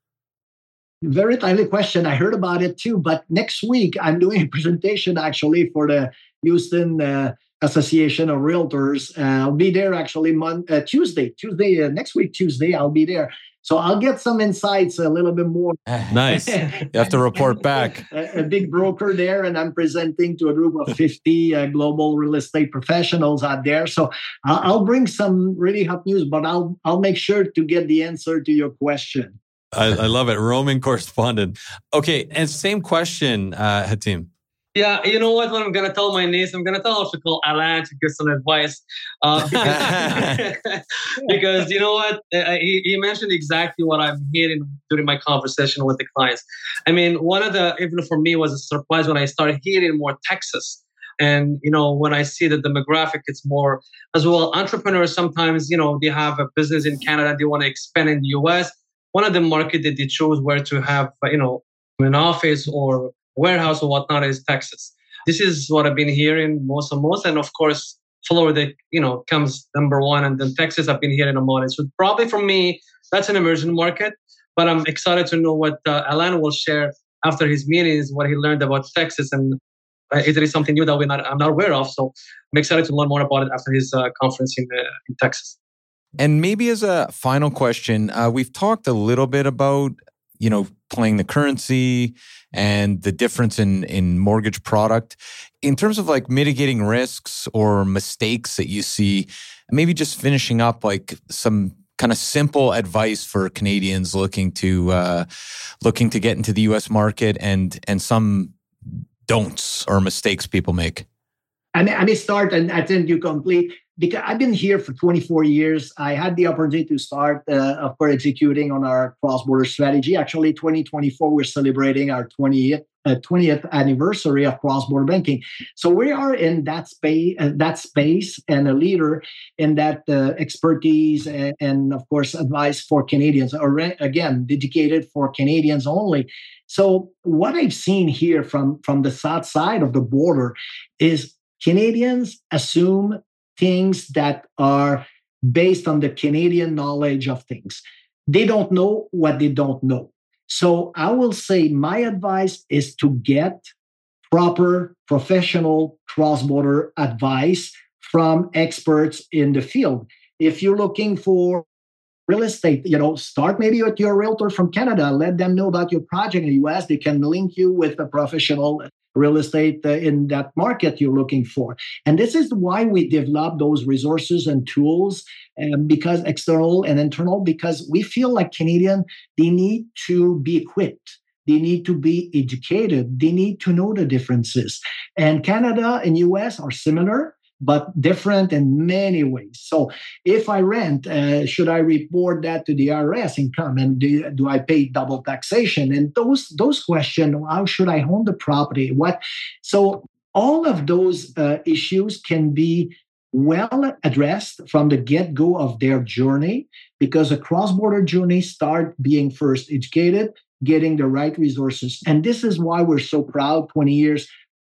Very timely question. I heard about it too, but next week I'm doing a presentation actually for the Houston Association of Realtors. I'll be there actually Tuesday next week, Tuesday, I'll be there. So I'll get some insights a little bit more. Nice. You have to report back. A big broker there, and I'm presenting to a group of 50 global real estate professionals out there. So I'll bring some really hot news, but I'll make sure to get the answer to your question. I love it. Roaming correspondent. Okay, and same question, Hatim. Yeah, you know what I'm going to tell my niece? I'm going to tell her to call Alain to give some advice. Because you know what? He mentioned exactly what I'm hearing during my conversation with the clients. One of the, even for me, was a surprise when I started hearing more Texas. And, when I see the demographic, it's more as well. Entrepreneurs sometimes, they have a business in Canada, they want to expand in the US. One of the market that they chose where to have, an office or warehouse or whatnot is Texas. This is what I've been hearing most. And of course, Florida, comes number one. And then Texas, I've been hearing about it. So probably for me, that's an emerging market. But I'm excited to know what Alain will share after his meetings, what he learned about Texas. And if there is something new that I'm not aware of. So I'm excited to learn more about it after his conference in Texas. And maybe as a final question, we've talked a little bit about, playing the currency and the difference in mortgage product. In terms of like mitigating risks or mistakes that you see, maybe just finishing up like some kind of simple advice for Canadians looking to get into the US market and some don'ts or mistakes people make. I may start and I think you complete. Because I've been here for 24 years. I had the opportunity to start, of course, executing on our cross-border strategy. Actually, 2024, we're celebrating our 20th anniversary of cross-border banking. So we are in that space and a leader in that expertise and, of course, advice for Canadians, or again, dedicated for Canadians only. So what I've seen here from the south side of the border is Canadians assume things that are based on the Canadian knowledge of things. They don't know what they don't know. So I will say my advice is to get proper professional cross-border advice from experts in the field. If you're looking for real estate, start maybe with your realtor from Canada. Let them know about your project in the US. They can link you with a professional real estate in that market you're looking for. And this is why we develop those resources and tools, because external and internal, because we feel like Canadian, they need to be equipped. They need to be educated. They need to know the differences. And Canada and US are similar, but different in many ways. So if I rent, should I report that to the IRS income? And do I pay double taxation? And those questions, how should I own the property? So all of those issues can be well addressed from the get-go of their journey, because a cross-border journey start being first educated, getting the right resources. And this is why we're so proud 20 years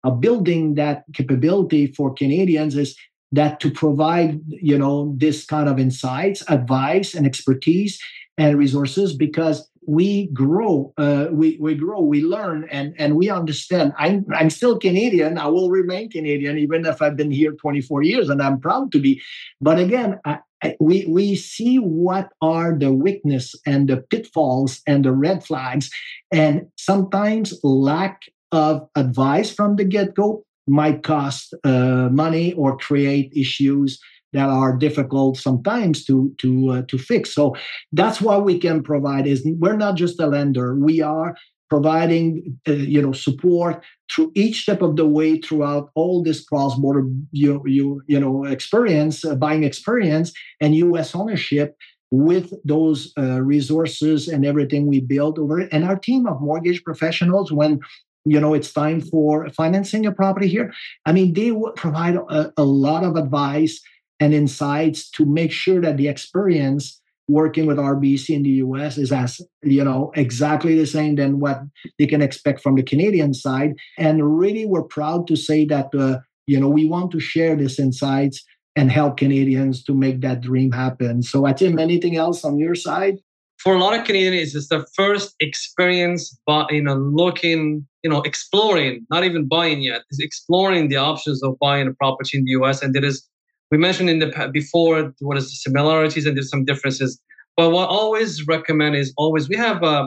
building that capability for Canadians is that to provide, this kind of insights, advice, and expertise and resources, because we grow, we learn, and we understand. I'm still Canadian. I will remain Canadian, even if I've been here 24 years, and I'm proud to be. But again, we see what are the weakness and the pitfalls and the red flags, and sometimes lack of advice from the get-go might cost money or create issues that are difficult sometimes to fix. So that's what we can provide. Is we're not just a lender; we are providing support through each step of the way throughout all this cross-border experience, buying experience, and U.S. ownership with those resources and everything we build over it. And our team of mortgage professionals, when it's time for financing a property here, they will provide a lot of advice and insights to make sure that the experience working with RBC in the US is as, exactly the same than what they can expect from the Canadian side. And really, we're proud to say that, we want to share these insights and help Canadians to make that dream happen. So, Atim, anything else on your side? For a lot of Canadians, it's the first experience, looking, exploring, not even buying yet, is exploring the options of buying a property in the US. And we mentioned before what is the similarities and there's some differences. But what I always recommend is we have a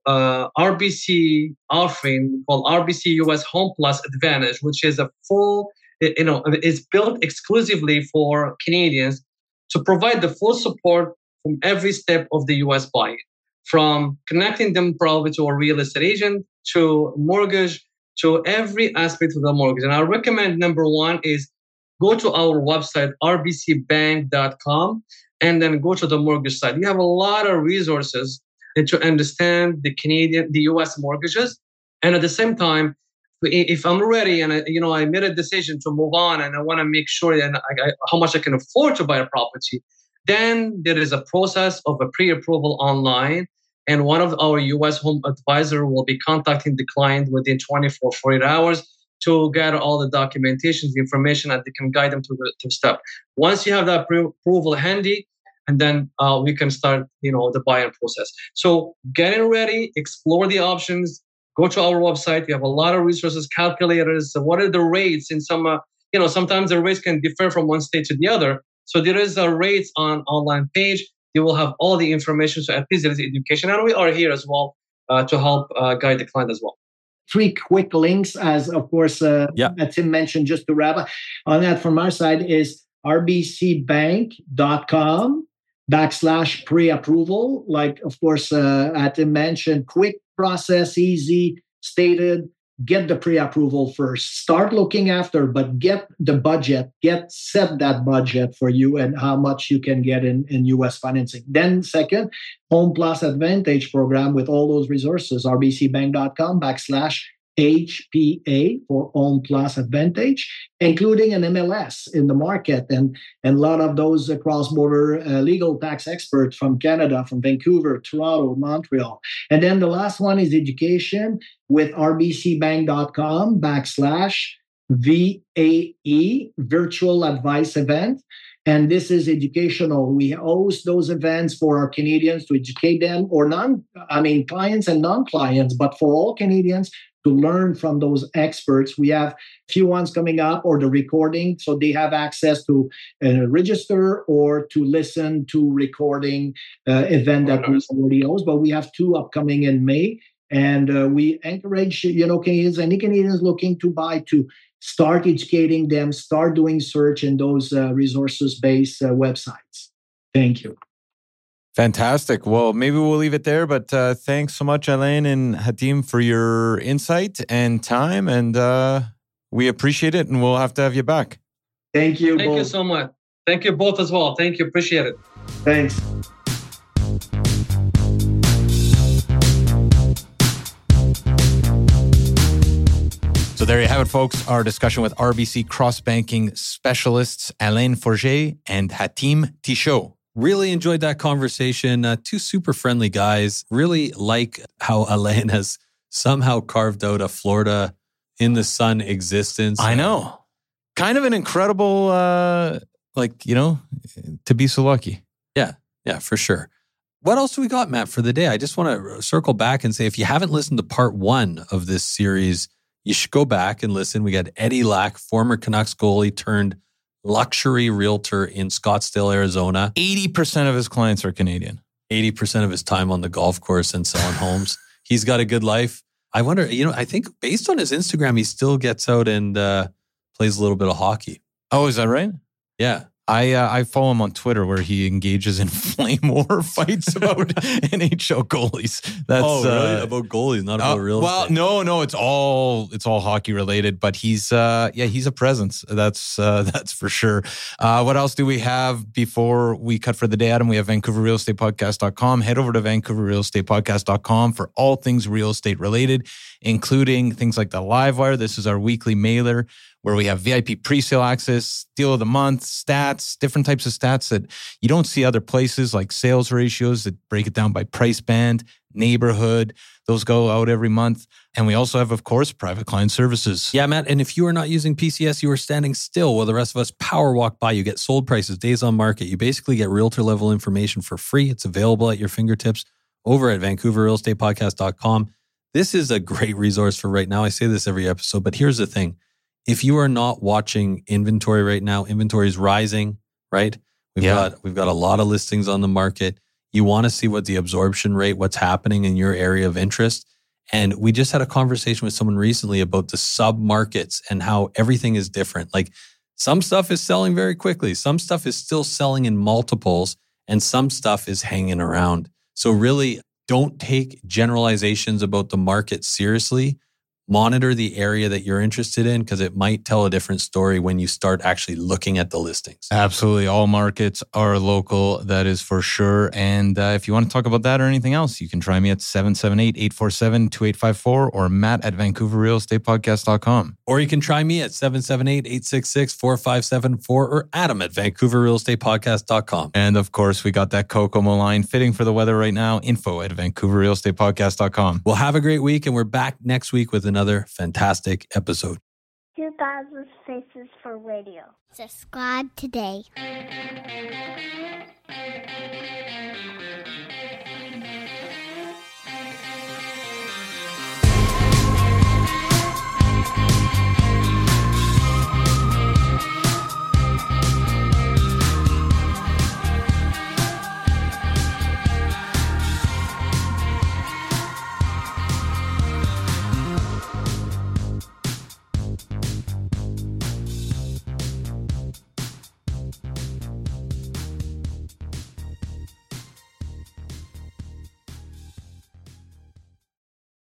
RBC offering called RBC US Home Plus Advantage, which is a full, is built exclusively for Canadians to provide the full support from every step of the US buying, from connecting them probably to a real estate agent, to mortgage, to every aspect of the mortgage. And I recommend number one is go to our website, rbcbank.com, and then go to the mortgage side. You have a lot of resources to understand the US mortgages. And at the same time, if I'm ready and I made a decision to move on and I want to make sure that how much I can afford to buy a property, then there is a process of a pre-approval online. And one of our US home advisor will be contacting the client within 24, 48 hours to gather all the documentation, the information that they can guide them to the step. Once you have that approval handy, and then we can start, the buying process. So getting ready, explore the options, go to our website. We have a lot of resources, calculators. What are the rates in some, sometimes the rates can differ from one state to the other. So there is a rates on online page. They will have all the information. So at least there is education. And we are here as well to help guide the client as well. 3 quick links, as of course, Tim mentioned, just to wrap up on that from our side, is rbcbank.com/pre-approval. Like, of course, Tim mentioned, quick process, easy, stated. Get the pre-approval first. Start looking after, but get the budget. Set that budget for you and how much you can get in U.S. financing. Then second, Home Plus Advantage program with all those resources. rbcbank.com/HPA for Home Plus Advantage, including an MLS in the market and a lot of those cross-border legal tax experts from Canada, from Vancouver, Toronto, Montreal. And then the last one is education with rbcbank.com/VAE, Virtual Advice Event. And this is educational. We host those events for our Canadians to educate them, or clients and non-clients, but for all Canadians to learn from those experts. We have a few ones coming up, or the recording, so they have access to register or to listen to recording event that we already host. But we have 2 upcoming in May. And we encourage, Canadians, any Canadians looking to buy, to start educating them, start doing search in those resources-based websites. Thank you. Fantastic. Well, maybe we'll leave it there, but thanks so much, Alain and Hatim, for your insight and time, and we appreciate it, and we'll have to have you back. Thank you. Thank you so much. Thank you both as well. Thank you. Appreciate it. Thanks. So there you have it, folks. Our discussion with RBC cross-banking specialists Alain Forget and Hatim Tichot. Really enjoyed that conversation. 2 super friendly guys. Really like how Alain has somehow carved out a Florida, in the sun existence. I know. Kind of an incredible, to be so lucky. Yeah, for sure. What else do we got, Matt, for the day? I just want to circle back and say, if you haven't listened to part 1 of this series, you should go back and listen. We got Eddie Lack, former Canucks goalie turned luxury realtor in Scottsdale, Arizona. 80% of his clients are Canadian. 80% of his time on the golf course and selling homes. He's got a good life. I wonder, I think based on his Instagram, he still gets out and plays a little bit of hockey. Oh, is that right? Yeah. I follow him on Twitter where he engages in flame war fights about NHL goalies. That's really? About goalies, not about real estate. No, it's all hockey related. But he's a presence. That's for sure. What else do we have before we cut for the day, Adam? We have VancouverRealEstatePodcast.com. Head over to VancouverRealEstatePodcast.com for all things real estate related, including things like the Livewire. This is our weekly mailer where we have VIP pre-sale access, deal of the month, stats, different types of stats that you don't see other places, like sales ratios that break it down by price band, neighborhood. Those go out every month. And we also have, of course, private client services. Yeah, Matt. And if you are not using PCS, you are standing still while the rest of us power walk by. You get sold prices, days on market. You basically get realtor level information for free. It's available at your fingertips over at VancouverRealEstatePodcast.com. This is a great resource for right now. I say this every episode, but here's the thing. If you are not watching inventory right now, inventory is rising, right? We've got a lot of listings on the market. You want to see what the absorption rate, what's happening in your area of interest. And we just had a conversation with someone recently about the sub-markets and how everything is different. Like some stuff is selling very quickly. Some stuff is still selling in multiples and some stuff is hanging around. So really don't take generalizations about the market seriously. Monitor the area that you're interested in because it might tell a different story when you start actually looking at the listings. Absolutely. All markets are local. That is for sure. And if you want to talk about that or anything else, you can try me at 778-847-2854 or Matt at VancouverRealEstatePodcast.com. Or you can try me at 778-866-4574 or Adam at VancouverRealEstatePodcast.com. And of course, we got that Kokomo line fitting for the weather right now. Info at VancouverRealEstatePodcast.com. Well, have a great week and we're back next week with another fantastic episode. 2000 Faces for Radio. Subscribe today.